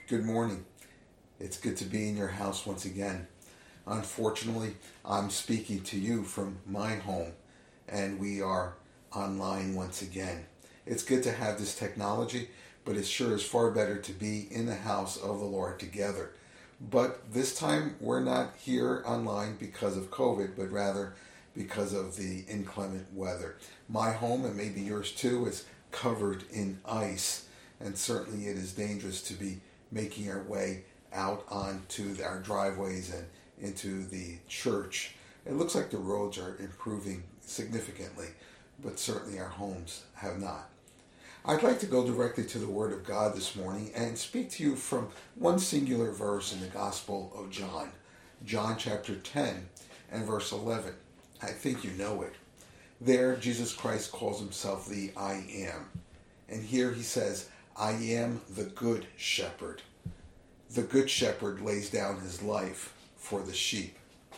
Good morning. It's good to be in your house once again. Unfortunately, I'm speaking to you from my home, and we are online once again. It's good to have this technology, but it sure is far better to be in the house of the Lord together. But this time, we're not here online because of COVID, but rather because of the inclement weather. My home, and maybe yours too, is covered in ice, and certainly it is dangerous to be making our way out onto our driveways and into the church. It looks like the roads are improving significantly, but certainly our homes have not. I'd like to go directly to the Word of God this morning and speak to you from one singular verse in the Gospel of John. John chapter 10 and verse 11. I think you know it. There, Jesus Christ calls himself the I Am. And here he says, I am the good shepherd. The good shepherd lays down his life for the sheep.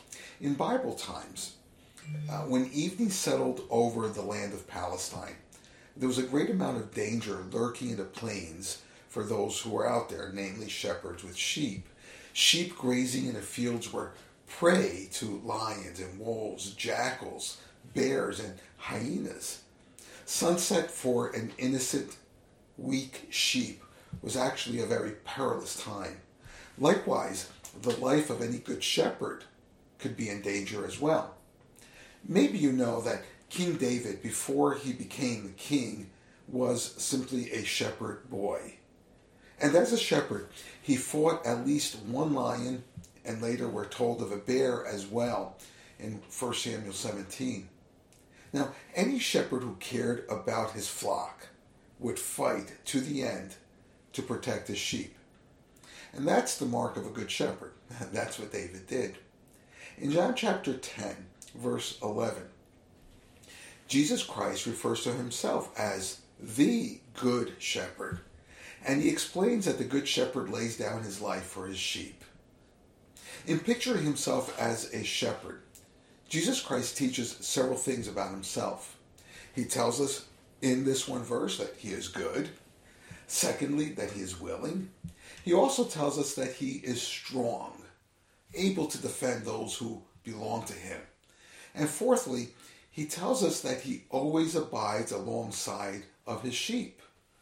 In Bible times, when evening settled over the land of Palestine, there was a great amount of danger lurking in the plains for those who were out there, namely shepherds with sheep. Sheep grazing in the fields were prey to lions and wolves, jackals, bears, and hyenas. Sunset for an innocent, weak sheep was actually a very perilous time. Likewise, the life of any good shepherd could be in danger as well. Maybe you know that King David, before he became the king, was simply a shepherd boy. And as a shepherd, he fought at least one lion, and later we're told of a bear as well in 1 Samuel 17. Now, any shepherd who cared about his flock would fight to the end to protect his sheep. And that's the mark of a good shepherd. That's what David did. In John chapter 10, verse 11, Jesus Christ refers to himself as the good shepherd. And he explains that the good shepherd lays down his life for his sheep. In picturing himself as a shepherd, Jesus Christ teaches several things about himself. He tells us in this one verse that he is good. Secondly, that he is willing. He also tells us that he is strong, able to defend those who belong to him. And fourthly, he tells us that he always abides alongside of his sheep,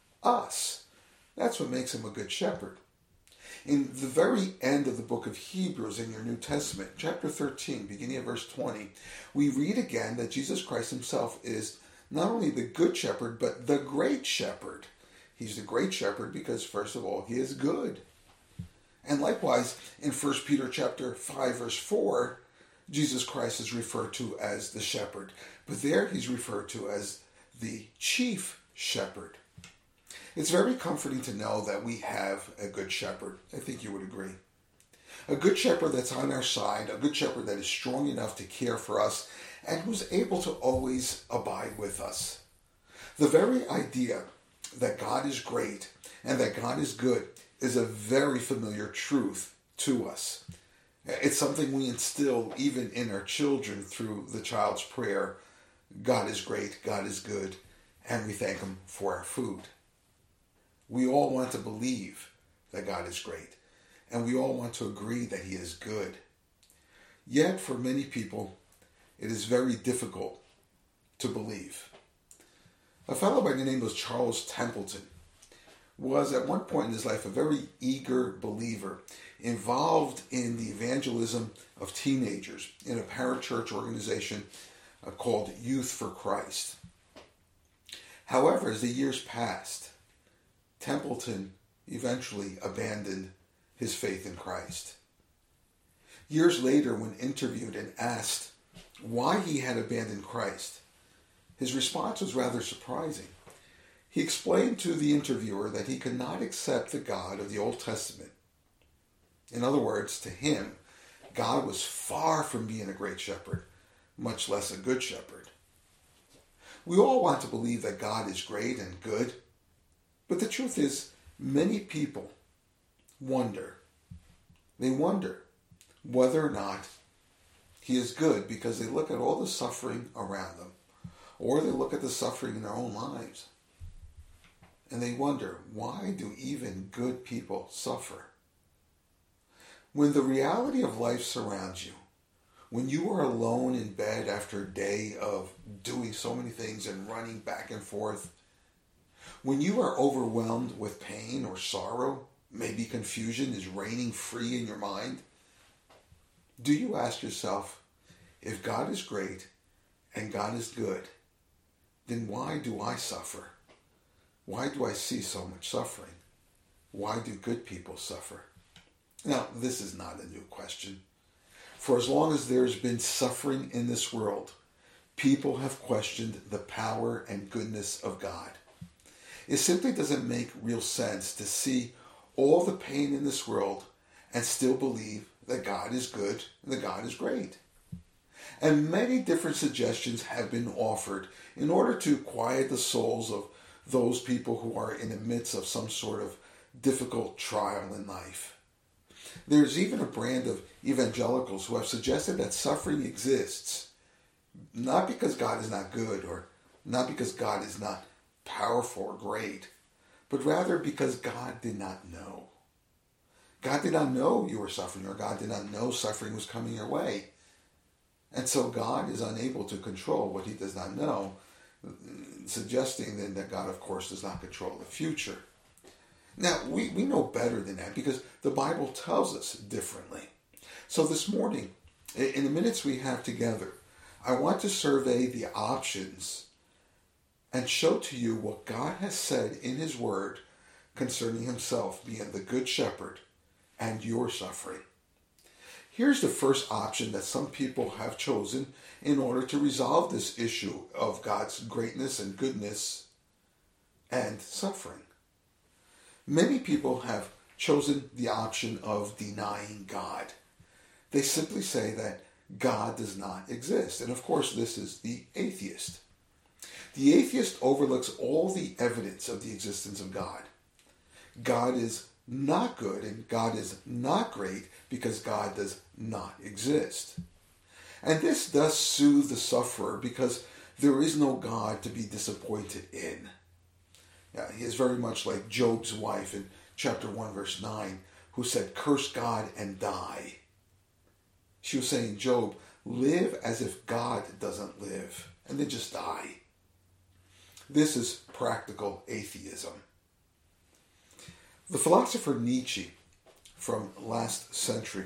us. That's what makes him a good shepherd. In the very end of the book of Hebrews in your New Testament, chapter 13, beginning at verse 20, we read again that Jesus Christ himself is not only the good shepherd, but the great shepherd. He's the great shepherd because, first of all, he is good. And likewise, in 1 Peter chapter 5, verse 4, Jesus Christ is referred to as the shepherd. But there he's referred to as the chief shepherd. It's very comforting to know that we have a good shepherd. I think you would agree. A good shepherd that's on our side, a good shepherd that is strong enough to care for us, and who's able to always abide with us. The very idea that God is great and that God is good is a very familiar truth to us. It's something we instill even in our children through the child's prayer. God is great, God is good, and we thank him for our food. We all want to believe that God is great, and we all want to agree that he is good. Yet, for many people, it is very difficult to believe. A fellow by the name of Charles Templeton was at one point in his life a very eager believer, involved in the evangelism of teenagers in a parachurch organization called Youth for Christ. However, as the years passed, Templeton eventually abandoned his faith in Christ. Years later, when interviewed and asked why he had abandoned Christ, his response was rather surprising. He explained to the interviewer that he could not accept the God of the Old Testament. In other words, to him, God was far from being a great shepherd, much less a good shepherd. We all want to believe that God is great and good, but the truth is, many people wonder. They wonder whether or not he is good because they look at all the suffering around them, or they look at the suffering in their own lives. and they wonder, why do even good people suffer? When the reality of life surrounds you, when you are alone in bed after a day of doing so many things and running back and forth, when you are overwhelmed with pain or sorrow, maybe confusion is reigning free in your mind, do you ask yourself, if God is great and God is good, then why do I suffer? Why do I see so much suffering? Why do good people suffer? Now, this is not a new question. For as long as there's been suffering in this world, people have questioned the power and goodness of God. It simply doesn't make real sense to see all the pain in this world and still believe that God is good and that God is great. And many different suggestions have been offered in order to quiet the souls of those people who are in the midst of some sort of difficult trial in life. There's even a brand of evangelicals who have suggested that suffering exists, not because God is not good or not because God is not powerful or great, but rather because God did not know. God did not know you were suffering, or God did not know suffering was coming your way. And so God is unable to control what he does not know, suggesting then that God, of course, does not control the future. Now, we know better than that because the Bible tells us differently. So this morning, in the minutes we have together, I want to survey the options and show to you what God has said in his word concerning himself being the good shepherd and your suffering. Here's the first option that some people have chosen in order to resolve this issue of God's greatness and goodness and suffering. Many people have chosen the option of denying God. They simply say that God does not exist. And of course, this is the atheist. The atheist overlooks all the evidence of the existence of God. God is not good and God is not great because God does not exist. And this does soothe the sufferer because there is no God to be disappointed in. He is very much like Job's wife in chapter 1 verse 9 who said, "Curse God and die." She was saying, Job, live as if God doesn't live and then just die. This is practical atheism. The philosopher Nietzsche from last century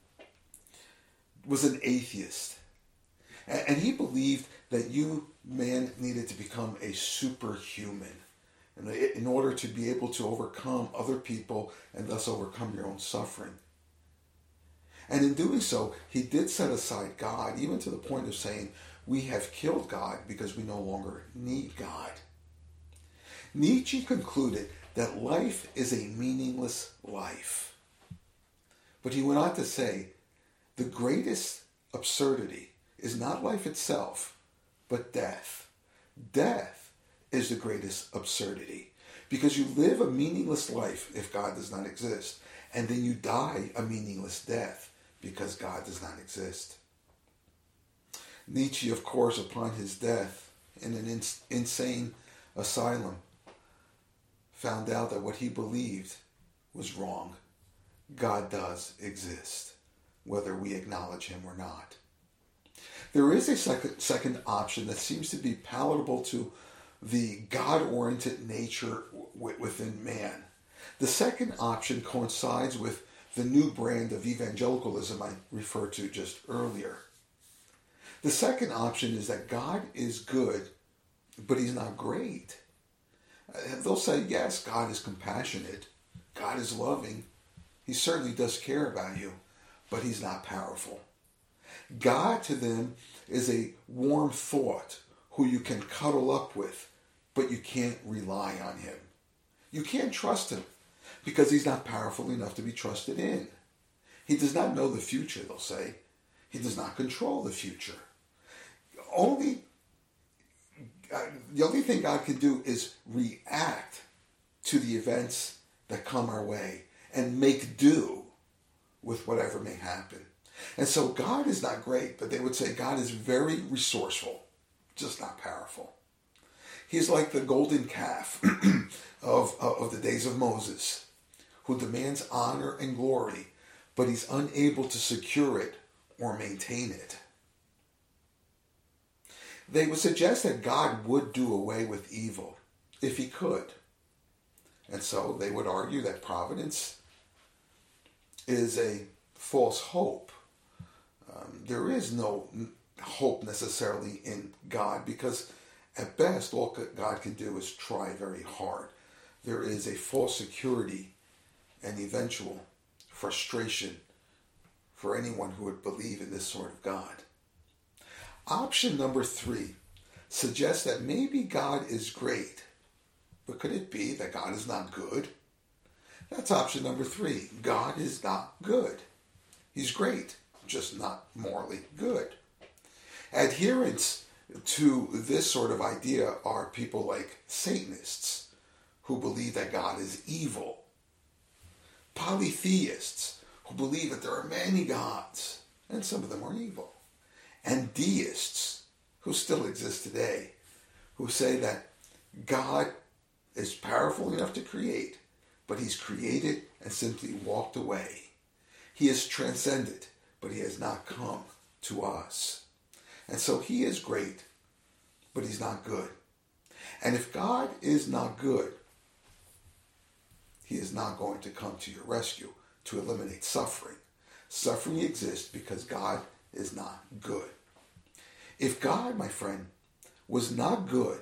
was an atheist. And he believed that man needed to become a superhuman in order to be able to overcome other people and thus overcome your own suffering. And in doing so, he did set aside God, even to the point of saying, we have killed God because we no longer need God. Nietzsche concluded that life is a meaningless life. But he went on to say, the greatest absurdity is not life itself, but death. Death is the greatest absurdity because you live a meaningless life if God does not exist, and then you die a meaningless death because God does not exist. Nietzsche, of course, upon his death in an insane asylum, found out that what he believed was wrong. God does exist, whether we acknowledge him or not. There is a second option that seems to be palatable to the God-oriented nature within man. The second option coincides with the new brand of evangelicalism I referred to just earlier. The second option is that God is good, but he's not great. They'll say, yes, God is compassionate. God is loving. He certainly does care about you, but he's not powerful. God to them is a warm thought who you can cuddle up with, but you can't rely on him. You can't trust him because he's not powerful enough to be trusted in. He does not know the future, they'll say. He does not control the future. The only thing God can do is react to the events that come our way and make do with whatever may happen. And so God is not great, but they would say God is very resourceful, just not powerful. He's like the golden calf of the days of Moses, who demands honor and glory, but he's unable to secure it or maintain it. They would suggest that God would do away with evil if he could. And so they would argue that providence is a false hope. There is no hope necessarily in God, because at best all God can do is try very hard. There is a false security and eventual frustration for anyone who would believe in this sort of God. Option number 3 suggests that maybe God is great, but could it be that God is not good? That's option number 3. God is not good. He's great, just not morally good. Adherents to this sort of idea are people like Satanists, who believe that God is evil. Polytheists, who believe that there are many gods, and some of them are evil. And deists, who still exist today, who say that God is powerful enough to create, but he's created and simply walked away. He is transcended, but he has not come to us. And so he is great, but he's not good. And if God is not good, he is not going to come to your rescue to eliminate suffering. Suffering exists because God is not good. If God, my friend, was not good,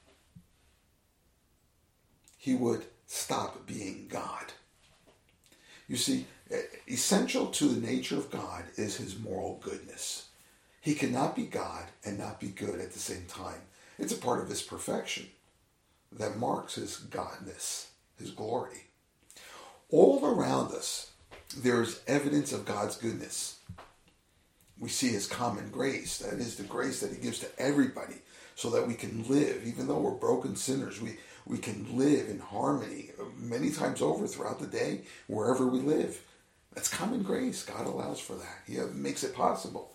he would stop being God. You see, essential to the nature of God is his moral goodness. He cannot be God and not be good at the same time. It's a part of his perfection that marks his godness, his glory. All around us, there is evidence of God's goodness. We see his common grace, that is the grace that he gives to everybody so that we can live, even though we're broken sinners, we can live in harmony many times over throughout the day, wherever we live. That's common grace. God allows for that. He makes it possible.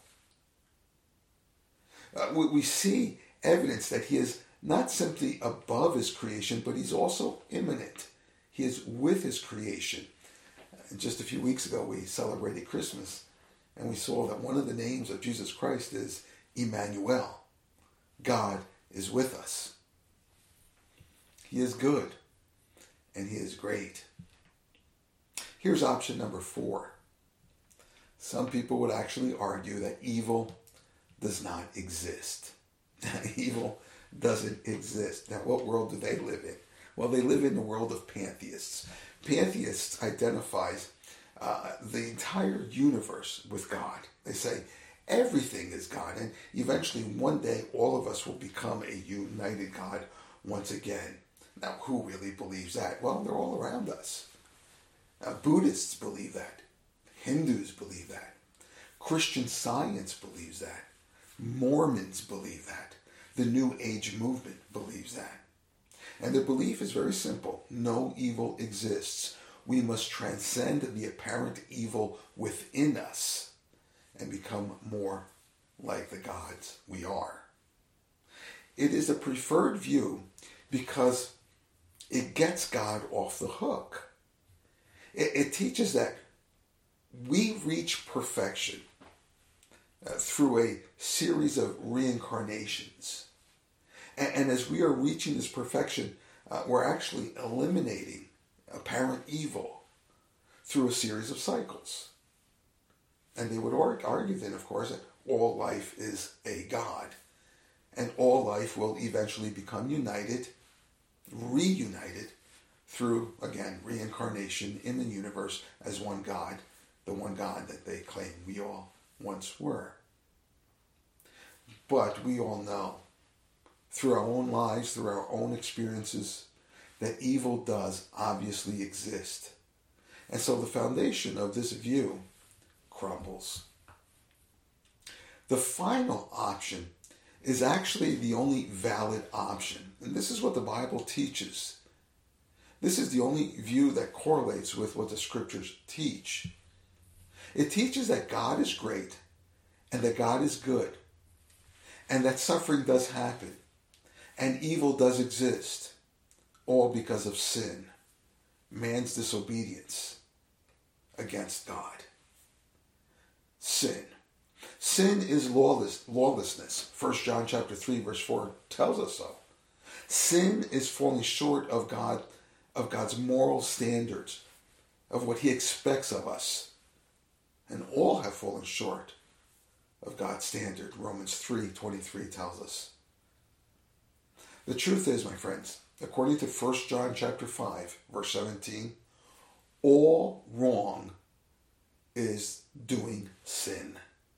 We see evidence that he is not simply above his creation, but he's also immanent. He is with his creation. Just a few weeks ago, we celebrated Christmas, and we saw that one of the names of Jesus Christ is Emmanuel. God is with us. He is good, and he is great. Here's option number 4. Some people would actually argue that evil does not exist. Evil doesn't exist. Now, what world do they live in? Well, they live in the world of pantheists. Pantheists identifies the entire universe with God. They say everything is God, and eventually one day all of us will become a united God once again. Now, who really believes that? Well, they're all around us. Buddhists believe that. Hindus believe that. Christian Science believes that. Mormons believe that. The New Age movement believes that. And their belief is very simple. No evil exists. We must transcend the apparent evil within us and become more like the gods we are. It is a preferred view because it gets God off the hook. It teaches that we reach perfection through a series of reincarnations. And as we are reaching this perfection, we're actually eliminating apparent evil through a series of cycles. And they would argue then, of course, that all life is a God. And all life will eventually become united, reunited, through, again, reincarnation in the universe as one God, the one God that they claim we all once were. But we all know, through our own lives, through our own experiences, that evil does obviously exist. And so the foundation of this view crumbles. The final option is actually the only valid option. And this is what the Bible teaches. This is the only view that correlates with what the scriptures teach. It teaches that God is great and that God is good and that suffering does happen And evil does exist, all because of sin, man's disobedience against God. Sin. Sin is lawlessness. 1 John chapter 3, verse 4 tells us so. Sin is falling short of God's moral standards, of what he expects of us. And all have fallen short of God's standard. Romans 3:23 tells us. The truth is, my friends, according to 1 John chapter 5, verse 17, all wrong is doing sin.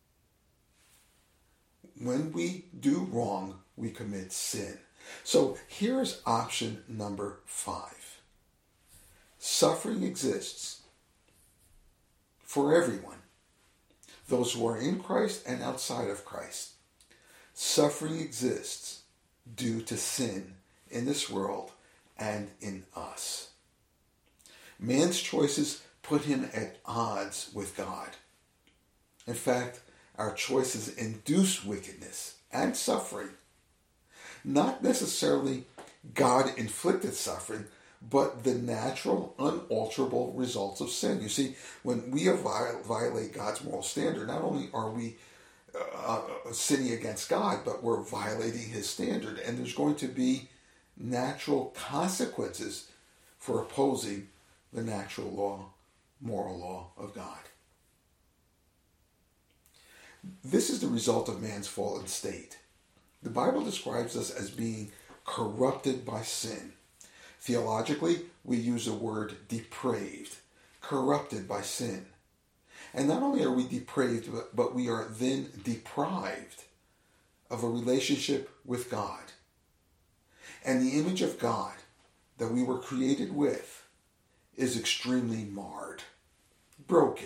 When we do wrong, we commit sin. So here's option number 5. Suffering exists for everyone, those who are in Christ and outside of Christ. Suffering exists due to sin in this world and in us. Man's choices put him at odds with God. In fact, our choices induce wickedness and suffering. Not necessarily God-inflicted suffering, but the natural, unalterable results of sin. You see, when we violate God's moral standard, not only are we sinning against God, but we're violating his standard. And there's going to be natural consequences for opposing the natural law, moral law of God. This is the result of man's fallen state. The Bible describes us as being corrupted by sin. Theologically, we use the word depraved, corrupted by sin. And not only are we depraved, but we are then deprived of a relationship with God. And the image of God that we were created with is extremely marred, broken.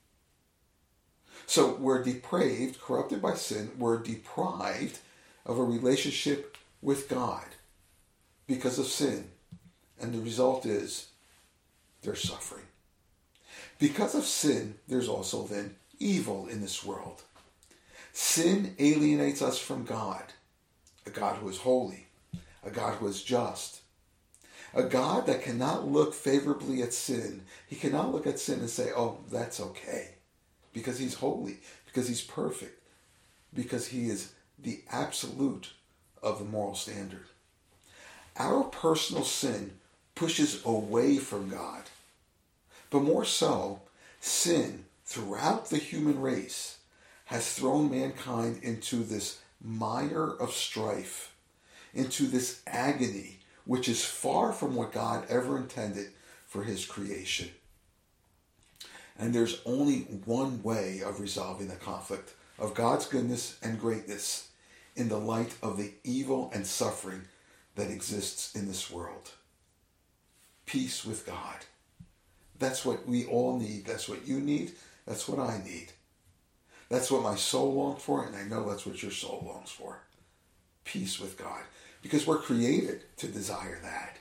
So we're depraved, corrupted by sin. We're deprived of a relationship with God because of sin. And the result is there's suffering. Because of sin, there's also then evil in this world. Sin alienates us from God, a God who is holy, a God who is just, a God that cannot look favorably at sin. He cannot look at sin and say, oh, that's okay, because he's holy, because he's perfect, because he is the absolute of the moral standard. Our personal sin pushes away from God. But more so, sin throughout the human race has thrown mankind into this mire of strife, into this agony, which is far from what God ever intended for his creation. And there's only one way of resolving the conflict of God's goodness and greatness in the light of the evil and suffering that exists in this world. Peace with God. That's what we all need. That's what you need. That's what I need. That's what my soul longs for, and I know that's what your soul longs for. Peace with God. Because we're created to desire that.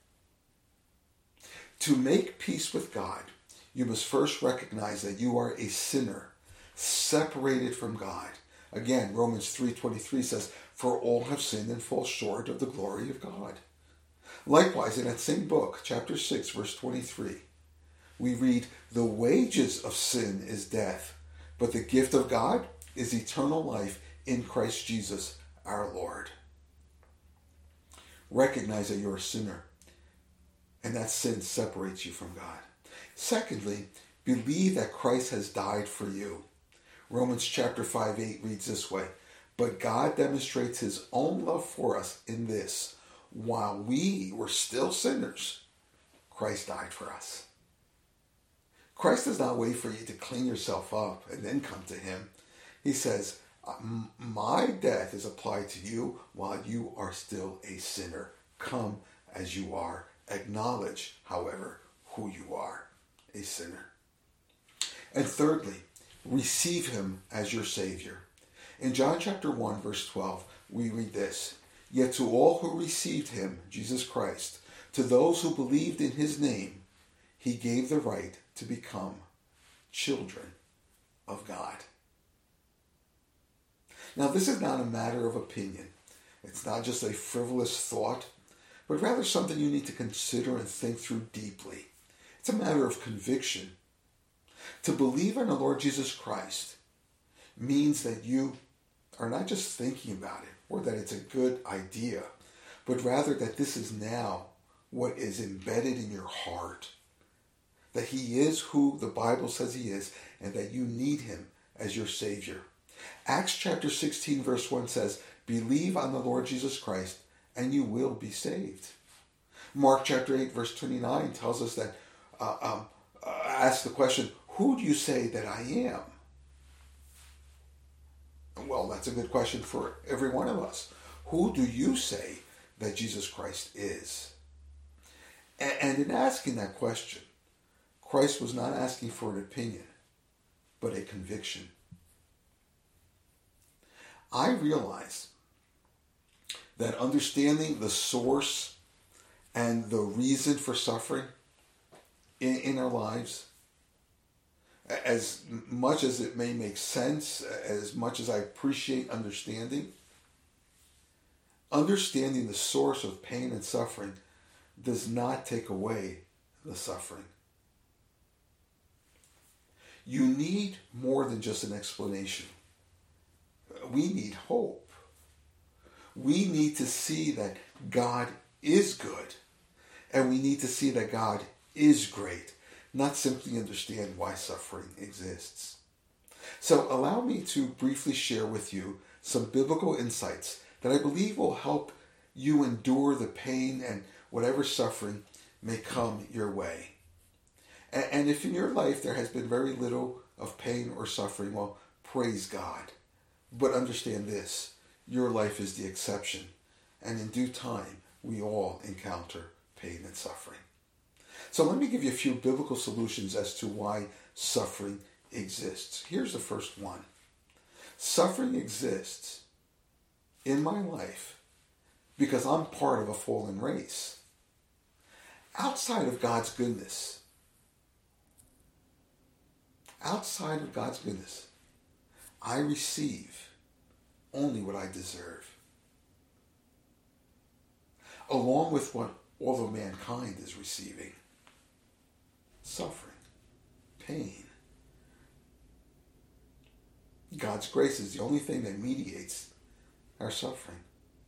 To make peace with God, you must first recognize that you are a sinner, separated from God. Again, Romans 3:23 says, for all have sinned and fall short of the glory of God. Likewise, in that same book, chapter 6, verse 23, we read, the wages of sin is death, but the gift of God is eternal life in Christ Jesus our Lord. Recognize that you're a sinner, and that sin separates you from God. Secondly, believe that Christ has died for you. Romans chapter 5:8 reads this way, but God demonstrates his own love for us in this, while we were still sinners, Christ died for us. Christ does not wait for you to clean yourself up and then come to him. He says, my death is applied to you while you are still a sinner. Come as you are. Acknowledge, however, who you are, a sinner. And thirdly, receive him as your Savior. In John chapter 1, verse 12, we read this, yet to all who received him, Jesus Christ, to those who believed in his name, he gave the right to become children of God. Now, this is not a matter of opinion. It's not just a frivolous thought, but rather something you need to consider and think through deeply. It's a matter of conviction. To believe in the Lord Jesus Christ means that you are not just thinking about it or that it's a good idea, but rather that this is now what is embedded in your heart. That he is who the Bible says he is, and that you need him as your Savior. Acts chapter 16 verse 1 says, "Believe on the Lord Jesus Christ, and you will be saved." Mark chapter 8 verse 29 tells us that, ask the question, "Who do you say that I am?" Well, that's a good question for every one of us. Who do you say that Jesus Christ is? And in asking that question, Christ was not asking for an opinion, but a conviction. I realize that understanding the source and the reason for suffering in our lives, as much as it may make sense, as much as I appreciate understanding the source of pain and suffering does not take away the suffering. You need more than just an explanation. We need hope. We need to see that God is good, and we need to see that God is great, not simply understand why suffering exists. So allow me to briefly share with you some biblical insights that I believe will help you endure the pain and whatever suffering may come your way. And if in your life there has been very little of pain or suffering, well, praise God. But understand this, your life is the exception. And in due time, we all encounter pain and suffering. So let me give you a few biblical solutions as to why suffering exists. Here's the first one. Suffering exists in my life because I'm part of a fallen race. Outside of God's goodness, I receive only what I deserve, along with what all of mankind is receiving: suffering, pain. God's grace is the only thing that mediates our suffering.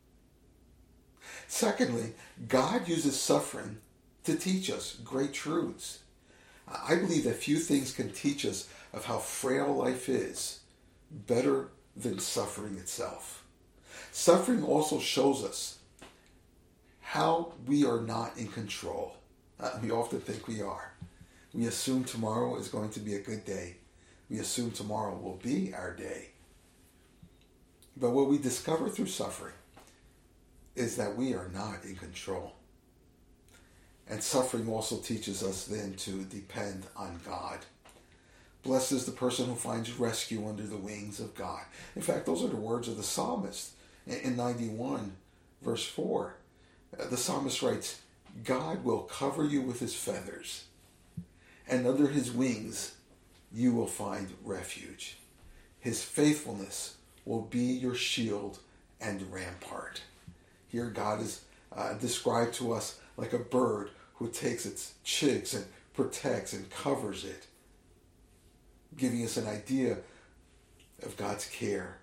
Secondly, God uses suffering to teach us great truths. I believe that few things can teach us of how frail life is better than suffering itself. Suffering also shows us how we are not in control. We often think we are. We assume tomorrow is going to be a good day. We assume tomorrow will be our day. But what we discover through suffering is that we are not in control. And suffering also teaches us then to depend on God. Blessed is the person who finds rescue under the wings of God. In fact, those are the words of the psalmist in 91, verse 4. The psalmist writes, "God will cover you with his feathers, and under his wings you will find refuge. His faithfulness will be your shield and rampart." Here God is described to us like a bird who takes its chicks and protects and covers it, giving us an idea of God's care.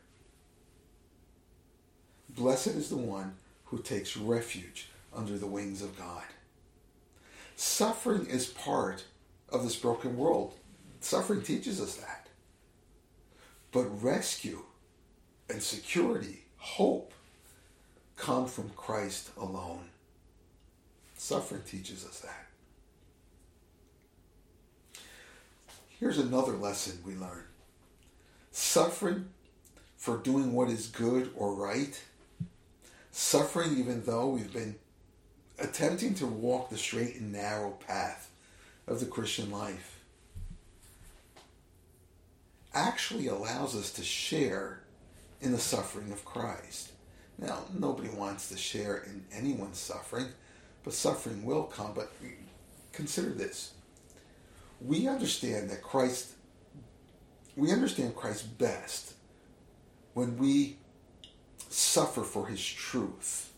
Blessed is the one who takes refuge under the wings of God. Suffering is part of this broken world. Suffering teaches us that. But rescue and security, hope, come from Christ alone. Suffering teaches us that. Here's another lesson we learn. Suffering for doing what is good or right. Suffering even though we've been attempting to walk the straight and narrow path of the Christian life, actually allows us to share in the suffering of Christ. Now, nobody wants to share in anyone's suffering, but suffering will come. But consider this. We understand Christ best when we suffer for his truth.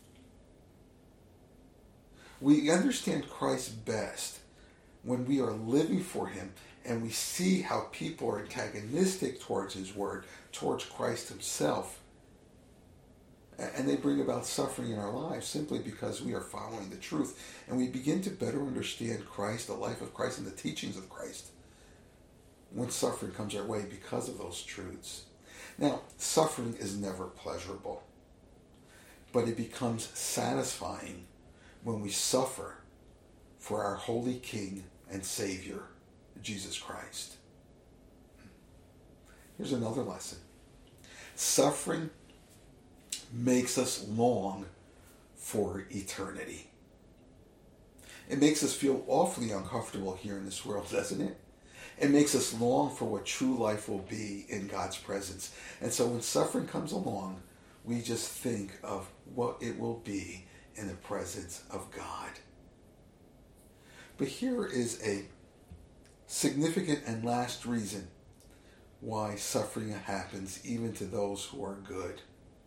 We understand Christ best when we are living for him and we see how people are antagonistic towards his word, towards Christ himself. And they bring about suffering in our lives simply because we are following the truth. And we begin to better understand Christ, the life of Christ, and the teachings of Christ when suffering comes our way because of those truths. Now, suffering is never pleasurable, but it becomes satisfying when we suffer for our holy King and Savior, Jesus Christ. Here's another lesson. Suffering makes us long for eternity. It makes us feel awfully uncomfortable here in this world, doesn't it? It makes us long for what true life will be in God's presence. And so when suffering comes along, we just think of what it will be in the presence of God. But here is a significant and last reason why suffering happens even to those who are good.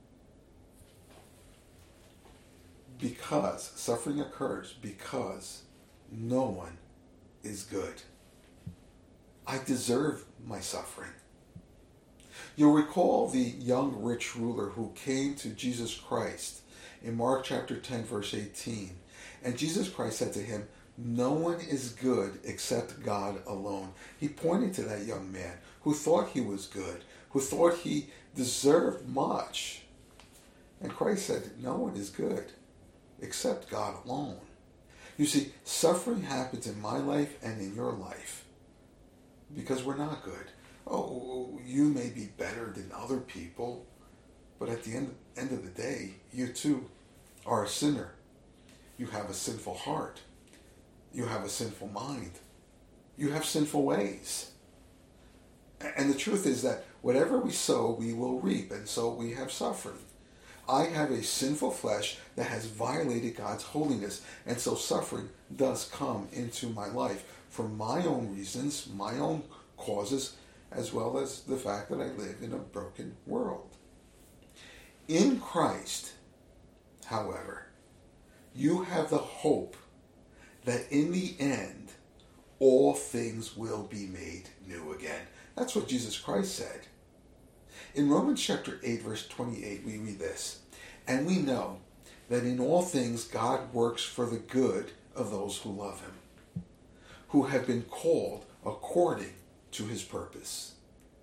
Because suffering occurs because no one is good. I deserve my suffering. You'll recall the young rich ruler who came to Jesus Christ in Mark chapter 10, verse 18. And Jesus Christ said to him, "No one is good except God alone." He pointed to that young man who thought he was good, who thought he deserved much. And Christ said, "No one is good except God alone." You see, suffering happens in my life and in your life because we're not good. Oh, you may be better than other people, but at the end of the day, you too are a sinner. You have a sinful heart. You have a sinful mind. You have sinful ways. And the truth is that whatever we sow, we will reap, and so we have suffering. I have a sinful flesh that has violated God's holiness, and so suffering does come into my life for my own reasons, my own causes, as well as the fact that I live in a broken world. In Christ, however, you have the hope that in the end, all things will be made new again. That's what Jesus Christ said. In Romans chapter 8, verse 28, we read this, "And we know that in all things God works for the good of those who love him, who have been called according to his purpose."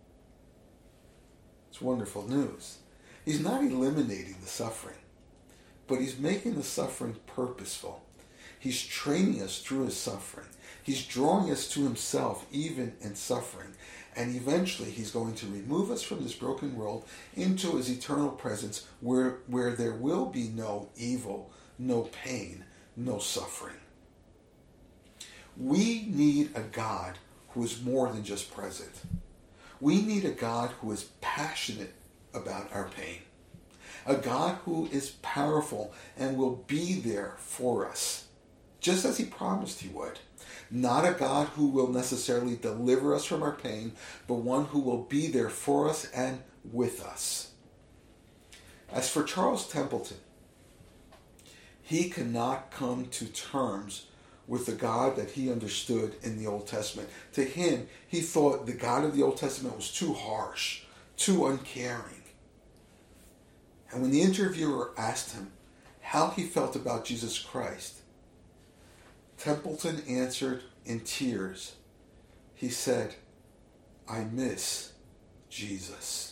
It's wonderful news. He's not eliminating the suffering, but he's making the suffering purposeful. He's training us through his suffering. He's drawing us to himself even in suffering. And eventually he's going to remove us from this broken world into his eternal presence where there will be no evil, no pain, no suffering. We need a God who is more than just present. We need a God who is passionate about our pain. A God who is powerful and will be there for us, just as he promised he would. Not a God who will necessarily deliver us from our pain, but one who will be there for us and with us. As for Charles Templeton, he cannot come to terms with the God that he understood in the Old Testament. To him, he thought the God of the Old Testament was too harsh, too uncaring. And when the interviewer asked him how he felt about Jesus Christ, Templeton answered in tears. He said, "I miss Jesus."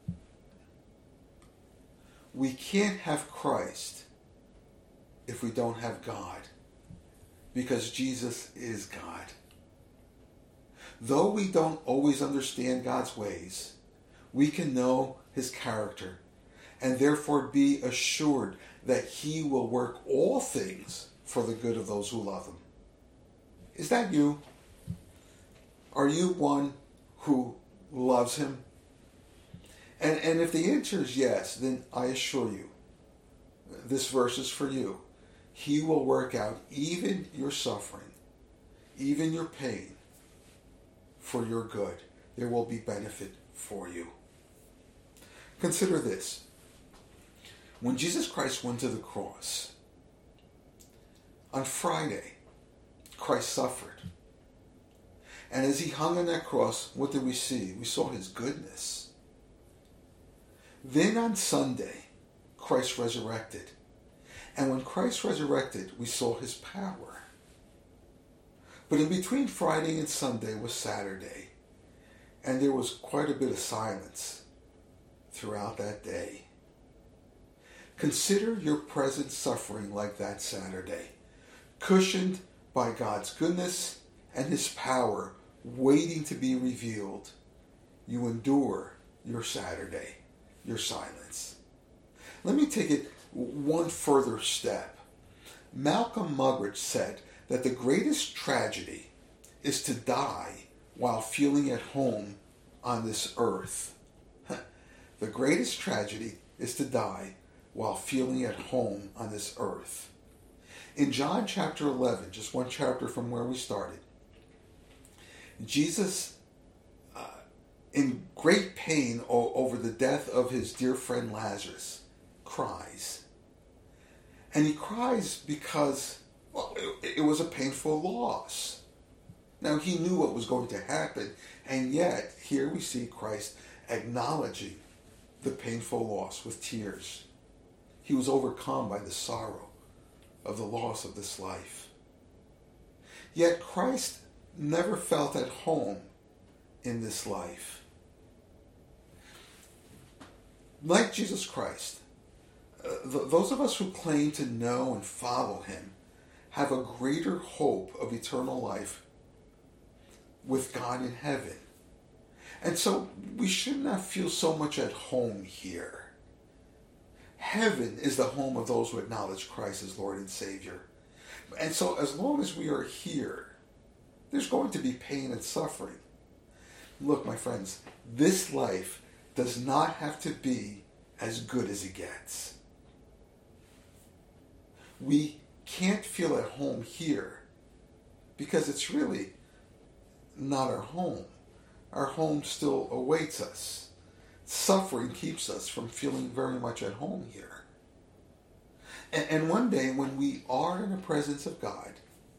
We can't have Christ if we don't have God, because Jesus is God. Though we don't always understand God's ways, we can know his character and therefore be assured that he will work all things for the good of those who love him. Is that you? Are you one who loves him? And if the answer is yes, then I assure you, this verse is for you. He will work out even your suffering, even your pain, for your good. There will be benefit for you. Consider this. When Jesus Christ went to the cross, on Friday, Christ suffered. And as he hung on that cross, what did we see? We saw his goodness. Then on Sunday, Christ resurrected. And when Christ resurrected, we saw his power. But in between Friday and Sunday was Saturday. And there was quite a bit of silence throughout that day. Consider your present suffering like that Saturday, cushioned by God's goodness and his power waiting to be revealed. You endure your Saturday, your silence. Let me take it one further step. Malcolm Muggeridge said that the greatest tragedy is to die while feeling at home on this earth. The greatest tragedy is to die while feeling at home on this earth. In John chapter 11, just one chapter from where we started, Jesus, in great pain over the death of his dear friend Lazarus, cries. And he cries because, well, it was a painful loss. Now, he knew what was going to happen, and yet, here we see Christ acknowledging the painful loss with tears. He was overcome by the sorrow of the loss of this life. Yet Christ never felt at home in this life. Like Jesus Christ, those of us who claim to know and follow him have a greater hope of eternal life with God in heaven. And so we should not feel so much at home here. Heaven is the home of those who acknowledge Christ as Lord and Savior. And so as long as we are here, there's going to be pain and suffering. Look, my friends, this life does not have to be as good as it gets. We can't feel at home here because it's really not our home. Our home still awaits us. Suffering keeps us from feeling very much at home here. And one day when we are in the presence of God,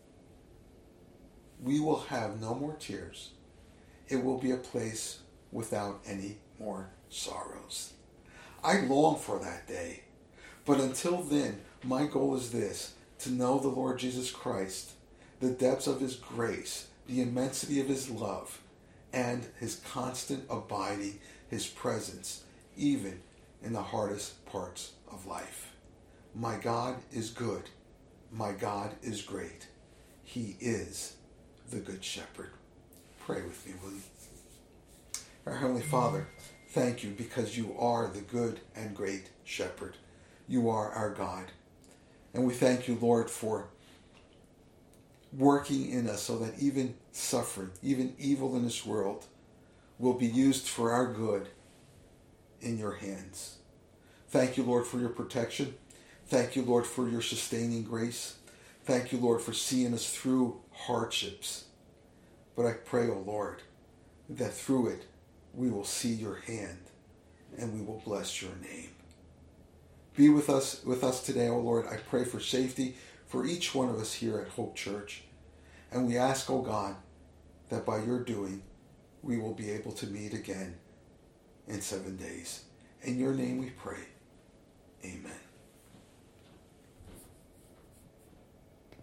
we will have no more tears. It will be a place without any more sorrows. I long for that day. But until then, my goal is this: to know the Lord Jesus Christ, the depths of his grace, the immensity of his love, and his constant abiding, his presence, even in the hardest parts of life. My God is good. My God is great. He is the Good Shepherd. Pray with me, will you? Our Heavenly Father, thank you because you are the good and great Shepherd. You are our God. And we thank you, Lord, for working in us so that even suffering, even evil in this world, will be used for our good in your hands. Thank you, Lord, for your protection. Thank you, Lord, for your sustaining grace. Thank you, Lord, for seeing us through hardships. But I pray, O Lord, that through it we will see your hand and we will bless your name. Be with us today, O Lord. I pray for safety for each one of us here at Hope Church. And we ask, O God, that by your doing, we will be able to meet again in 7 days. In your name we pray. Amen.